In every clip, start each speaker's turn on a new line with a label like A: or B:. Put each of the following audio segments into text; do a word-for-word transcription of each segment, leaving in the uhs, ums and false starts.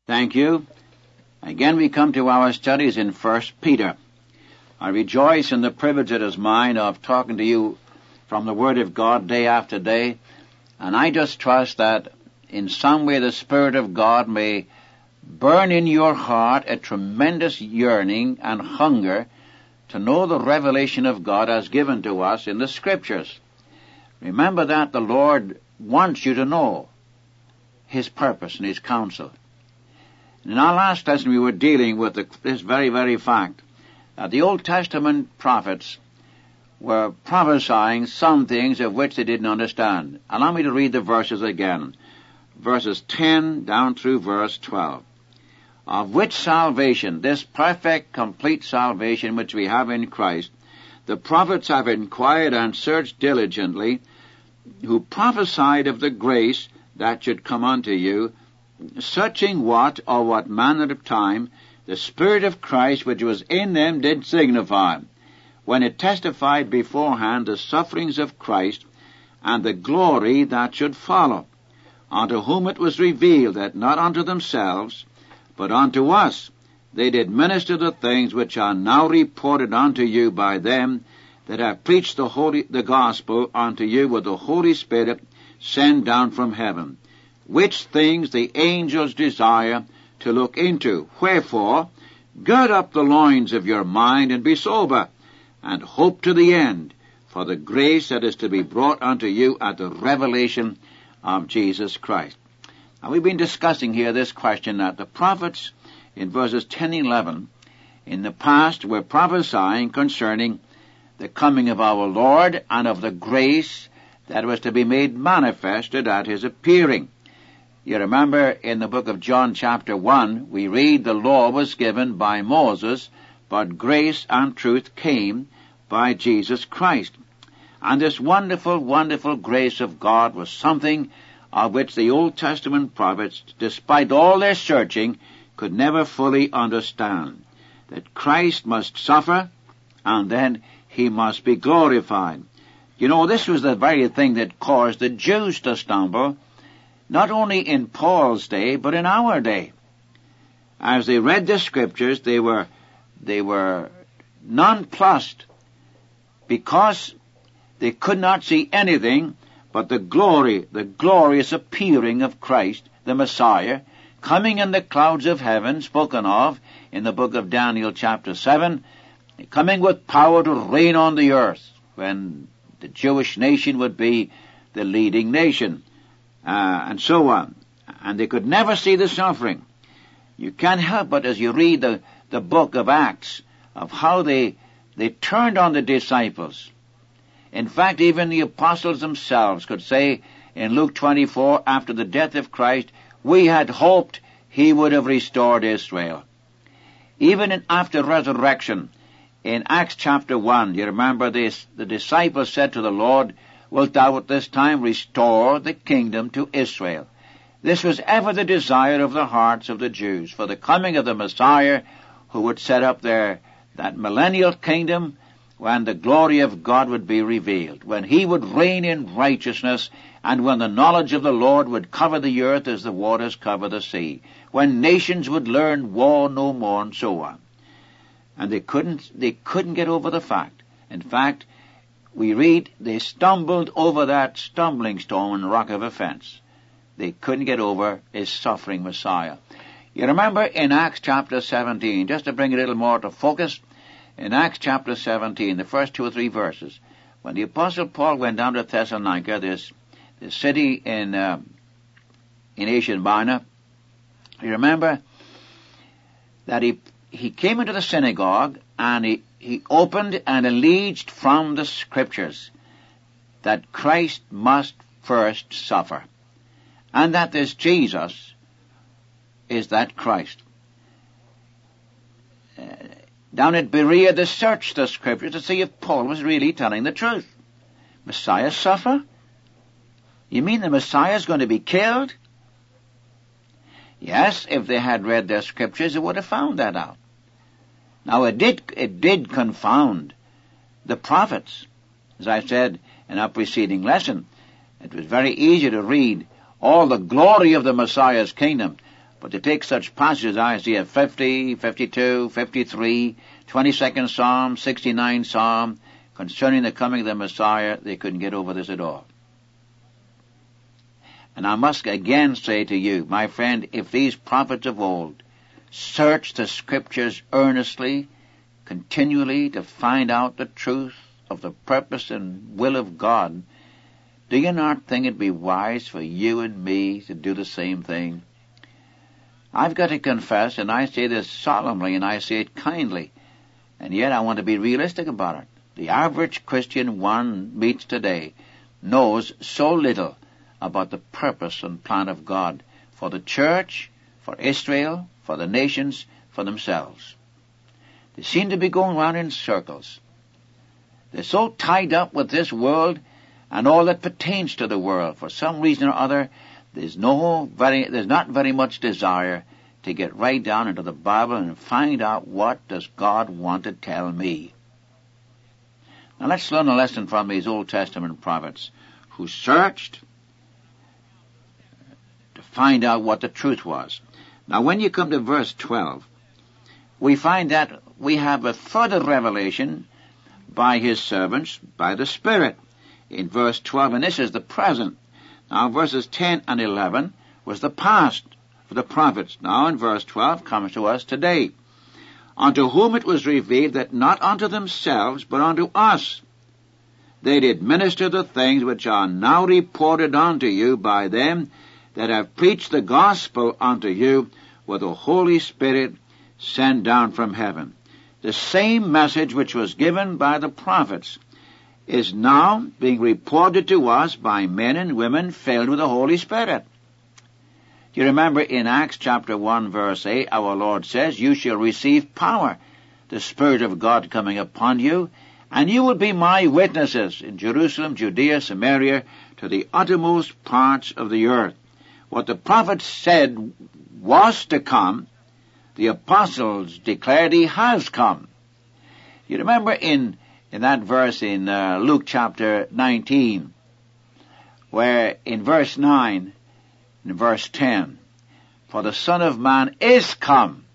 A: Thank you. Again we come to our studies in First Peter. I rejoice in the privilege it is mine of talking to you from the Word of God day after day, and I just trust that in some way the Spirit of God may burn in your heart a tremendous yearning and hunger to know the revelation of God as given to us in the Scriptures. Remember that the Lord wants you to know His purpose and His counsel. In our last lesson we were dealing with the, this very, very fact that the Old Testament prophets were prophesying some things of which they didn't understand. Allow me to read the verses again. Verses ten down through verse twelve. Of which salvation, this perfect, complete salvation which we have in Christ, the prophets have inquired and searched diligently, who prophesied of the grace that should come unto you, searching what or what manner of time the Spirit of Christ which was in them did signify, when it testified beforehand the sufferings of Christ and the glory that should follow, unto whom it was revealed that not unto themselves, but unto us they did minister the things which are now reported unto you by them that have preached the holy the gospel unto you with the Holy Spirit sent down from heaven, which things the angels desire to look into. Wherefore, gird up the loins of your mind, and be sober, and hope to the end for the grace that is to be brought unto you at the revelation of Jesus Christ. Now, we've been discussing here this question that the prophets in verses ten and eleven in the past were prophesying concerning the coming of our Lord and of the grace that was to be made manifested at His appearing. You remember in the book of John chapter one, we read the law was given by Moses, but grace and truth came by Jesus Christ. And this wonderful, wonderful grace of God was something of which the Old Testament prophets, despite all their searching, could never fully understand. That Christ must suffer, and then He must be glorified. You know, this was the very thing that caused the Jews to stumble, not only in Paul's day, but in our day. As they read the Scriptures, they were, they were nonplussed, because they could not see anything but the glory, the glorious appearing of Christ, the Messiah, coming in the clouds of heaven, spoken of in the book of Daniel chapter seven, coming with power to reign on the earth, when the Jewish nation would be the leading nation. Uh, and so on. And they could never see the suffering. You can't help but, as you read the, the book of Acts, of how they, they turned on the disciples. In fact, even the apostles themselves could say in Luke twenty-four, after the death of Christ, we had hoped He would have restored Israel. Even in, after resurrection, in Acts chapter one, you remember this, the disciples said to the Lord, wilt thou at this time restore the kingdom to Israel? This was ever the desire of the hearts of the Jews, for the coming of the Messiah, who would set up their, that millennial kingdom, when the glory of God would be revealed, when He would reign in righteousness, and when the knowledge of the Lord would cover the earth as the waters cover the sea, when nations would learn war no more, and so on. And they couldn't, they couldn't get over the fact. In fact, we read, they stumbled over that stumbling stone and rock of offense. They couldn't get over His suffering Messiah. You remember in Acts chapter seventeen, just to bring a little more to focus, in Acts chapter seventeen, the first two or three verses, when the Apostle Paul went down to Thessalonica, this, this city in, uh, in Asia Minor, you remember that he, he came into the synagogue and he He opened and alleged from the Scriptures that Christ must first suffer, and that this Jesus is that Christ. Uh, down at Berea, they searched the Scriptures to see if Paul was really telling the truth. Messiah suffer? You mean the Messiah is going to be killed? Yes, if they had read their Scriptures, they would have found that out. Now, it did, it did confound the prophets. As I said in our preceding lesson, it was very easy to read all the glory of the Messiah's kingdom, But to take such passages, Isaiah fifty, fifty-two, fifty-three, twenty-second Psalm, sixty-ninth Psalm, concerning the coming of the Messiah, they couldn't get over this at all. And I must again say to you, my friend, if these prophets of old searched the Scriptures earnestly, continually, to find out the truth of the purpose and will of God, do you not think it'd be wise for you and me to do the same thing? I've got to confess, and I say this solemnly, and I say it kindly, and yet I want to be realistic about it. The average Christian one meets today knows so little about the purpose and plan of God for the church, for Israel, for the nations, for themselves. They seem to be going round in circles. They're so tied up with this world and all that pertains to the world. For some reason or other, there's no very, there's not very much desire to get right down into the Bible and find out what does God want to tell me. Now let's learn a lesson from these Old Testament prophets who searched to find out what the truth was. Now when you come to verse twelve, we find that we have a further revelation by his servants, by the Spirit, in verse twelve, and this is the present. Now verses ten and eleven was the past for the prophets. Now in verse twelve comes to us today. Unto whom it was revealed that not unto themselves, but unto us, they did minister the things which are now reported unto you by them that have preached the gospel unto you with the Holy Spirit sent down from heaven. The same message which was given by the prophets is now being reported to us by men and women filled with the Holy Spirit. You remember in Acts chapter one verse eight, our Lord says, you shall receive power, the Spirit of God coming upon you, and you will be my witnesses in Jerusalem, Judea, Samaria, to the uttermost parts of the earth. What the prophets said was to come, the apostles declared he has come. You remember in, in that verse in uh, Luke chapter nineteen, where in verse nine, in verse ten, for the Son of Man is come.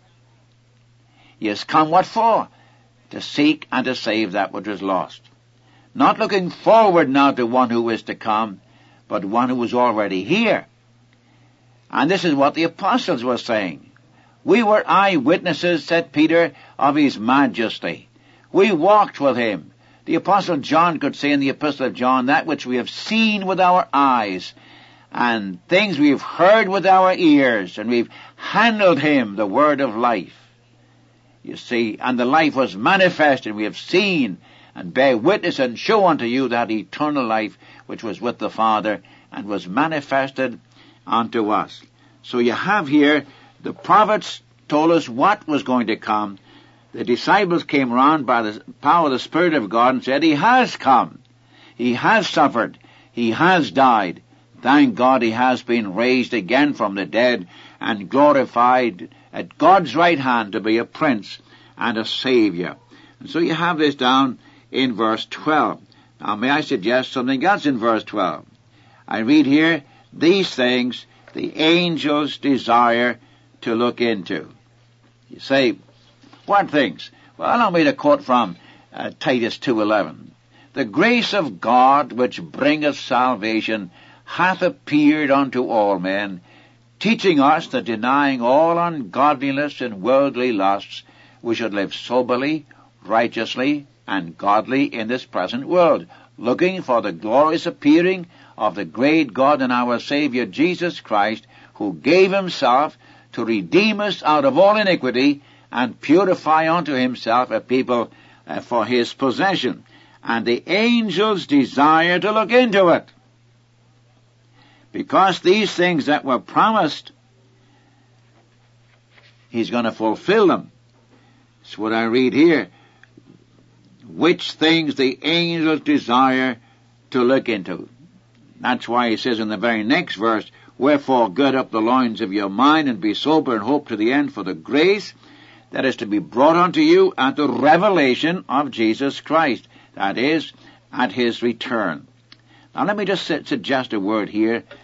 A: He has come what for? To seek and to save that which was lost. Not looking forward now to one who is to come, but one who is already here. And this is what the apostles were saying. We were eyewitnesses, said Peter, of his majesty. We walked with him. The apostle John could say in the epistle of John, that which we have seen with our eyes, and things we've heard with our ears, and we've handled him, the word of life. You see, and the life was manifested, we have seen, and bear witness and show unto you that eternal life which was with the Father, and was manifested unto us. So you have here, the prophets told us what was going to come. The disciples came round by the power of the Spirit of God and said, he has come. He has suffered. He has died. Thank God he has been raised again from the dead and glorified at God's right hand to be a prince and a savior. And so you have this down in verse twelve. Now may I suggest something else in verse twelve? I read here, these things the angels desire to look into. You say, what things? Well, allow me to quote from uh, Titus two eleven. The grace of God which bringeth salvation hath appeared unto all men, teaching us that denying all ungodliness and worldly lusts, we should live soberly, righteously, and godly in this present world, looking for the glorious appearing of the great God and our Savior Jesus Christ, who gave himself to redeem us out of all iniquity and purify unto himself a people uh, for his possession. And the angels desire to look into it, because these things that were promised, he's going to fulfill them. That's what I read here. Which things the angels desire to look into. That's why he says in the very next verse, wherefore gird up the loins of your mind and be sober and hope to the end for the grace that is to be brought unto you at the revelation of Jesus Christ. That is, at his return. Now let me just suggest a word here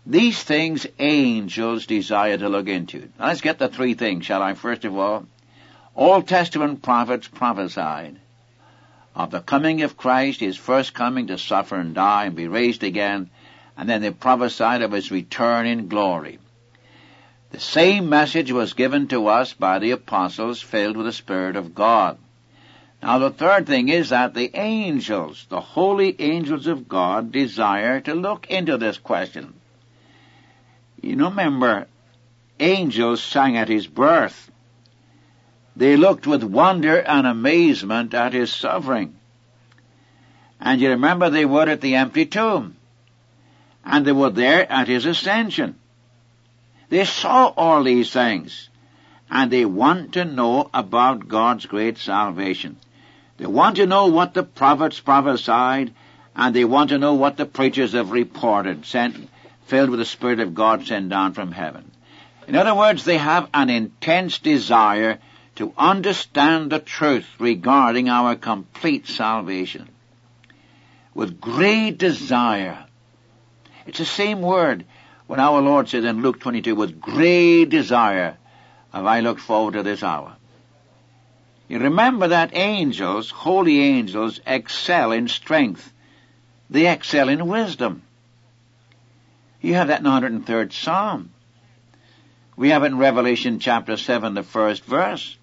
A: These things angels desire to look into. Now let's get the three things, shall I? First of all, Old Testament prophets prophesied of the coming of Christ, his first coming to suffer and die and be raised again, and then they prophesied of his return in glory. The same message was given to us by the apostles filled with the Spirit of God. Now the third thing is that the angels, the holy angels of God, desire to look into this question. You know, remember, angels sang at his birth. They looked with wonder and amazement at his suffering. And you remember they were at the empty tomb. And they were there at his ascension. They saw all these things. And they want to know about God's great salvation. They want to know what the prophets prophesied. And they want to know what the preachers have reported, sent, filled with the Spirit of God sent down from heaven. In other words, they have an intense desire to understand the truth regarding our complete salvation. With great desire. It's the same word when our Lord said in Luke twenty-two, with great desire have I looked forward to this hour. You remember that angels, holy angels, excel in strength. They excel in wisdom. You have that in the one hundred third Psalm. We have it in Revelation chapter seven, the first verse.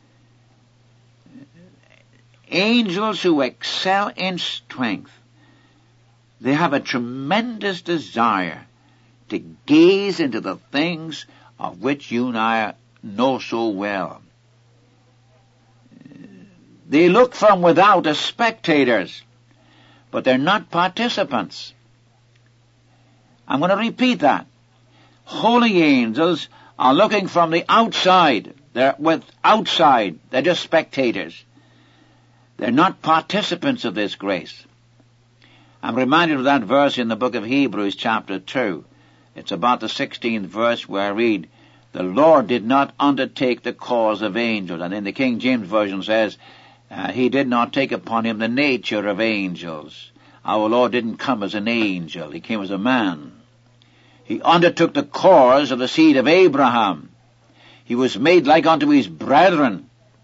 A: Angels who excel in strength, they have a tremendous desire to gaze into the things of which you and I know so well. They look from without as spectators, but they're not participants. I'm going to repeat that. Holy angels are looking from the outside. They're with outside. They're just spectators. They're not participants of this grace. I'm reminded of that verse in the book of Hebrews chapter two. It's about the sixteenth verse where I read, the Lord did not undertake the cause of angels. And in the King James Version says, uh, he did not take upon him the nature of angels. Our Lord didn't come as an angel. He came as a man. He undertook the cause of the seed of Abraham. He was made like unto his brethren.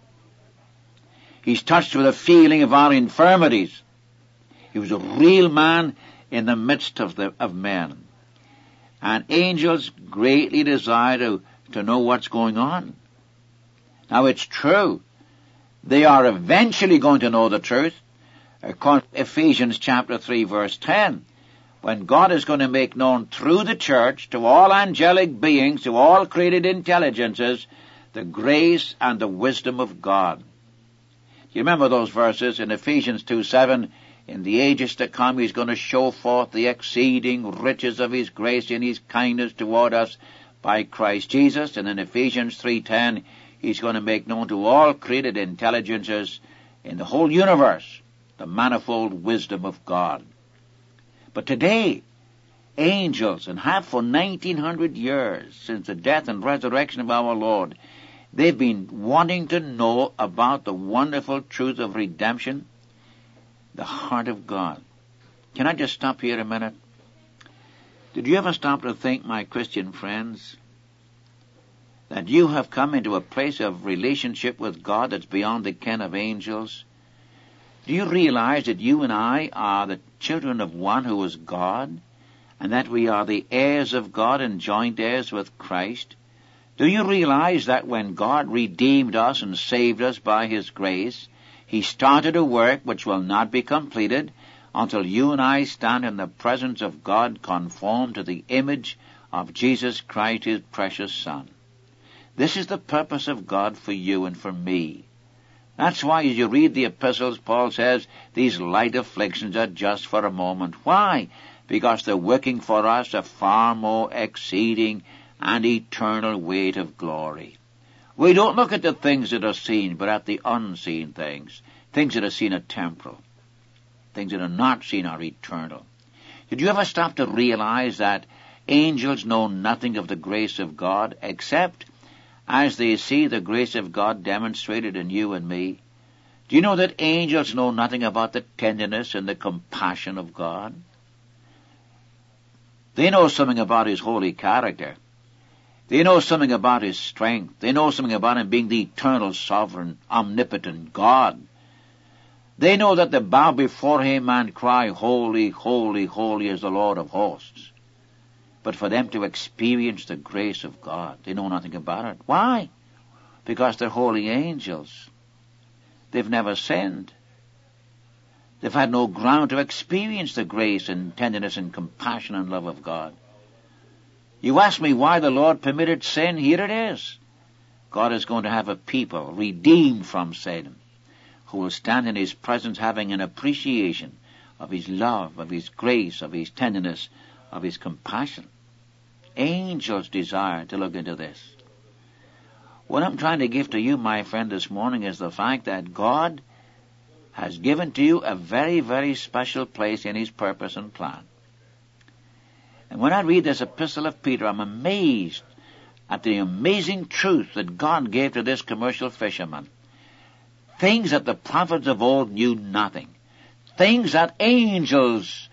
A: He's touched with a feeling of our infirmities. He was a real man in the midst of the of men. And angels greatly desire to, to know what's going on. Now it's true. They are eventually going to know the truth. According to Ephesians chapter three verse ten. When God is going to make known through the church to all angelic beings, to all created intelligences, the grace and the wisdom of God. You remember those verses in Ephesians two seven, in the ages to come he's going to show forth the exceeding riches of his grace and his kindness toward us by Christ Jesus. And in Ephesians three ten, he's going to make known to all created intelligences in the whole universe the manifold wisdom of God. But today, angels, and have for nineteen hundred years, since the death and resurrection of our Lord, they've been wanting to know about the wonderful truth of redemption, the heart of God. Can I just stop here a minute? Did you ever stop to think, my Christian friends, that you have come into a place of relationship with God that's beyond the ken of angels? Do you realize that you and I are the children of one who is God, and that we are the heirs of God and joint heirs with Christ? Do you realize that when God redeemed us and saved us by his grace, he started a work which will not be completed until you and I stand in the presence of God conformed to the image of Jesus Christ, his precious Son? This is the purpose of God for you and for me. That's why as you read the epistles, Paul says, these light afflictions are just for a moment. Why? Because they're working for us a far more exceeding and eternal weight of glory. We don't look at the things that are seen, but at the unseen things. Things that are seen are temporal. Things that are not seen are eternal. Did you ever stop to realize that angels know nothing of the grace of God except as they see the grace of God demonstrated in you and me? Do you know that angels know nothing about the tenderness and the compassion of God? They know something about His holy character. They know something about His strength. They know something about Him being the eternal, sovereign, omnipotent God. They know that they bow before Him and cry, holy, holy, holy is the Lord of hosts. But for them to experience the grace of God, they know nothing about it. Why? Because they're holy angels. They've never sinned. They've had no ground to experience the grace and tenderness and compassion and love of God. You ask me why the Lord permitted sin? Here it is. God is going to have a people redeemed from sin, who will stand in His presence having an appreciation of His love, of His grace, of His tenderness, of His compassion. Angels desire to look into this. What I'm trying to give to you, my friend, this morning is the fact that God has given to you a very, very special place in His purpose and plan. And when I read this epistle of Peter, I'm amazed at the amazing truth that God gave to this commercial fisherman. Things that the prophets of old knew nothing. Things that angels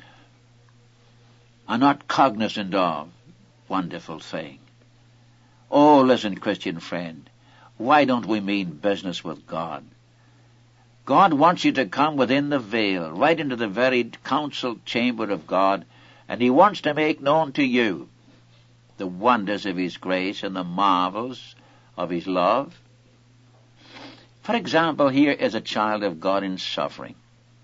A: are not cognizant of. Wonderful thing. Oh, listen, Christian friend, why don't we mean business with God? God wants you to come within the veil, right into the very council chamber of God, and He wants to make known to you the wonders of His grace and the marvels of His love. For example, here is a child of God in suffering.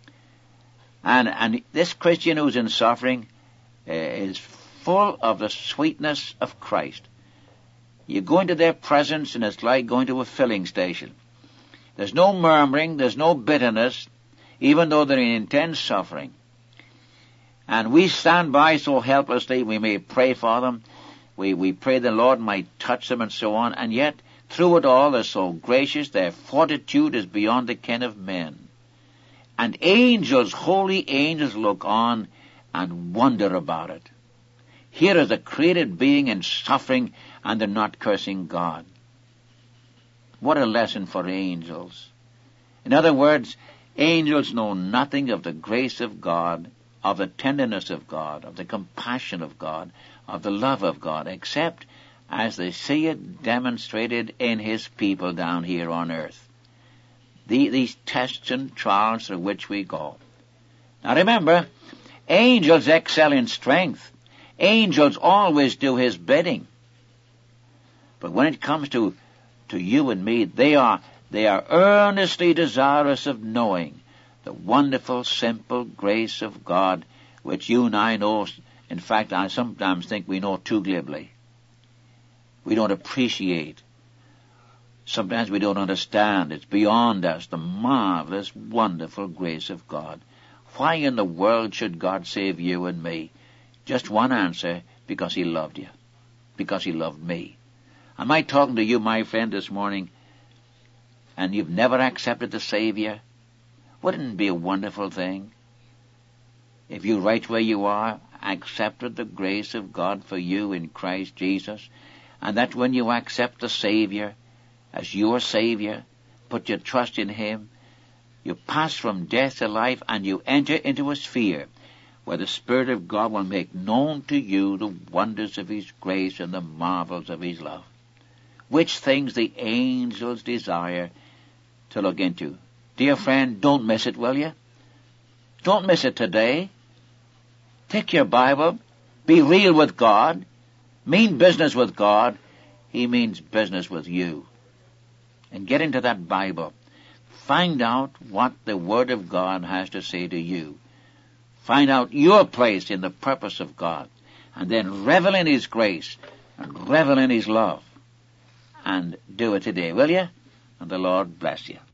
A: And, and this Christian who's in suffering uh, is full of the sweetness of Christ. You go into their presence and it's like going to a filling station. There's no murmuring, there's no bitterness, even though they're in intense suffering. And we stand by so helplessly, we may pray for them, we, we pray the Lord might touch them and so on, and yet through it all they're so gracious, their fortitude is beyond the ken of men. And angels, holy angels, look on and wonder about it. Here is a created being in suffering, and they're not cursing God. What a lesson for angels. In other words, angels know nothing of the grace of God, of the tenderness of God, of the compassion of God, of the love of God, except as they see it demonstrated in His people down here on earth. The, these tests and trials through which we go. Now remember, angels excel in strength. Angels always do His bidding. But when it comes to to you and me, they are they are earnestly desirous of knowing the wonderful, simple grace of God, which you and I know. In fact, I sometimes think we know too glibly. We don't appreciate. Sometimes we don't understand. It's beyond us, the marvelous, wonderful grace of God. Why in the world should God save you and me? Just one answer: because He loved you. Because He loved me. Am I talking to you, my friend, this morning, and you've never accepted the Savior? Wouldn't it be a wonderful thing if you, right where you are, accepted the grace of God for you in Christ Jesus, and that when you accept the Savior as your Savior, put your trust in Him, you pass from death to life, and you enter into a sphere where the Spirit of God will make known to you the wonders of His grace and the marvels of His love, which things the angels desire to look into. Dear friend, don't miss it, will you? Don't miss it today. Take your Bible, be real with God, mean business with God. He means business with you. And get into that Bible. Find out what the Word of God has to say to you. Find out your place in the purpose of God, and then revel in His grace and revel in His love. And do it today, will you? And the Lord bless you.